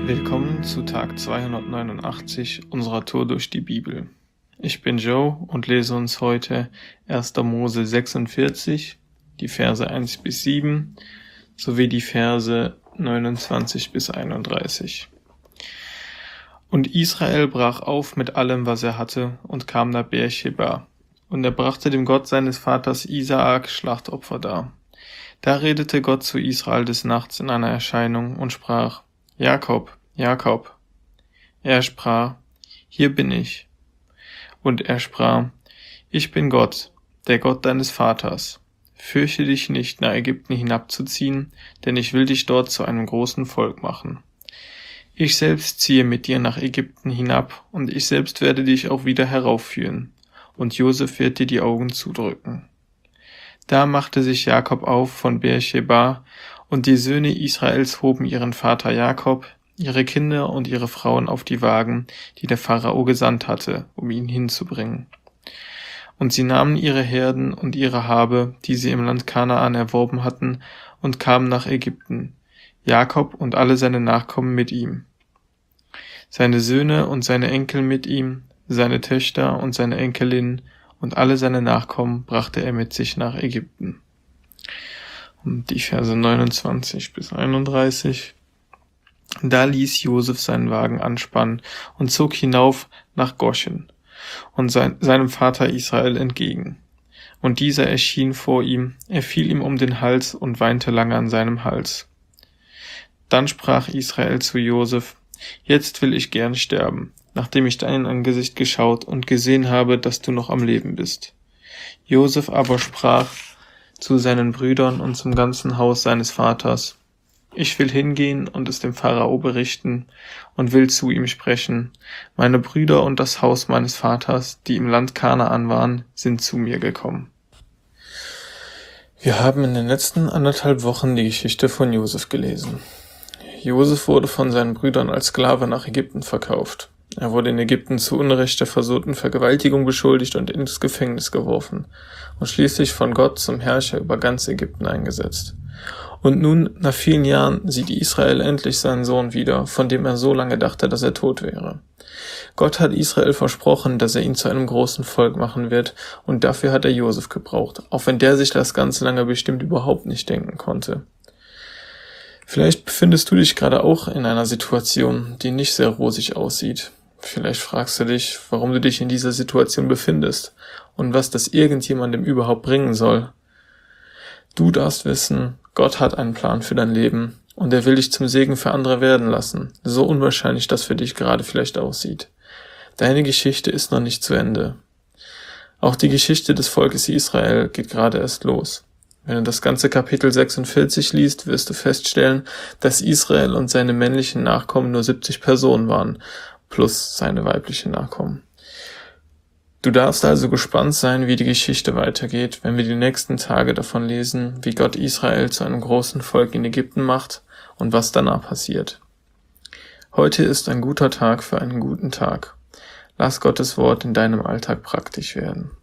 Willkommen zu Tag 289 unserer Tour durch die Bibel. Ich bin Joe und lese uns heute 1. Mose 46, die Verse 1 bis 7, sowie die Verse 29 bis 31. Und Israel brach auf mit allem, was er hatte, und kam nach Beersheba. Und er brachte dem Gott seines Vaters Isaak Schlachtopfer dar. Da redete Gott zu Israel des Nachts in einer Erscheinung und sprach: Jakob, Jakob. Er sprach: Hier bin ich. Und er sprach: Ich bin Gott, der Gott deines Vaters. Fürchte dich nicht, nach Ägypten hinabzuziehen, denn ich will dich dort zu einem großen Volk machen. Ich selbst ziehe mit dir nach Ägypten hinab, und ich selbst werde dich auch wieder heraufführen, und Josef wird dir die Augen zudrücken. Da machte sich Jakob auf von Beersheba, und die Söhne Israels hoben ihren Vater Jakob, ihre Kinder und ihre Frauen auf die Wagen, die der Pharao gesandt hatte, um ihn hinzubringen. Und sie nahmen ihre Herden und ihre Habe, die sie im Land Kanaan erworben hatten, und kamen nach Ägypten, Jakob und alle seine Nachkommen mit ihm. Seine Söhne und seine Enkel mit ihm, seine Töchter und seine Enkelinnen und alle seine Nachkommen brachte er mit sich nach Ägypten. Und die Verse 29 bis 31. Da ließ Josef seinen Wagen anspannen und zog hinauf nach Goshen und seinem Vater Israel entgegen. Und dieser erschien vor ihm, er fiel ihm um den Hals und weinte lange an seinem Hals. Dann sprach Israel zu Josef: Jetzt will ich gern sterben, nachdem ich dein Angesicht geschaut und gesehen habe, dass du noch am Leben bist. Josef aber sprach zu seinen Brüdern und zum ganzen Haus seines Vaters: Ich will hingehen und es dem Pharao berichten und will zu ihm sprechen: Meine Brüder und das Haus meines Vaters, die im Land Kanaan waren, sind zu mir gekommen. Wir haben in den letzten 1,5 Wochen die Geschichte von Josef gelesen. Josef wurde von seinen Brüdern als Sklave nach Ägypten verkauft. Er wurde in Ägypten zu Unrecht der versuchten Vergewaltigung beschuldigt und ins Gefängnis geworfen und schließlich von Gott zum Herrscher über ganz Ägypten eingesetzt. Und nun, nach vielen Jahren, sieht Israel endlich seinen Sohn wieder, von dem er so lange dachte, dass er tot wäre. Gott hat Israel versprochen, dass er ihn zu einem großen Volk machen wird, und dafür hat er Josef gebraucht, auch wenn der sich das ganz lange bestimmt überhaupt nicht denken konnte. Vielleicht befindest du dich gerade auch in einer Situation, die nicht sehr rosig aussieht. Vielleicht fragst du dich, warum du dich in dieser Situation befindest und was das irgendjemandem überhaupt bringen soll. Du darfst wissen, Gott hat einen Plan für dein Leben und er will dich zum Segen für andere werden lassen, so unwahrscheinlich das für dich gerade vielleicht aussieht. Deine Geschichte ist noch nicht zu Ende. Auch die Geschichte des Volkes Israel geht gerade erst los. Wenn du das ganze Kapitel 46 liest, wirst du feststellen, dass Israel und seine männlichen Nachkommen nur 70 Personen waren, plus seine weiblichen Nachkommen. Du darfst also gespannt sein, wie die Geschichte weitergeht, wenn wir die nächsten Tage davon lesen, wie Gott Israel zu einem großen Volk in Ägypten macht und was danach passiert. Heute ist ein guter Tag für einen guten Tag. Lass Gottes Wort in deinem Alltag praktisch werden.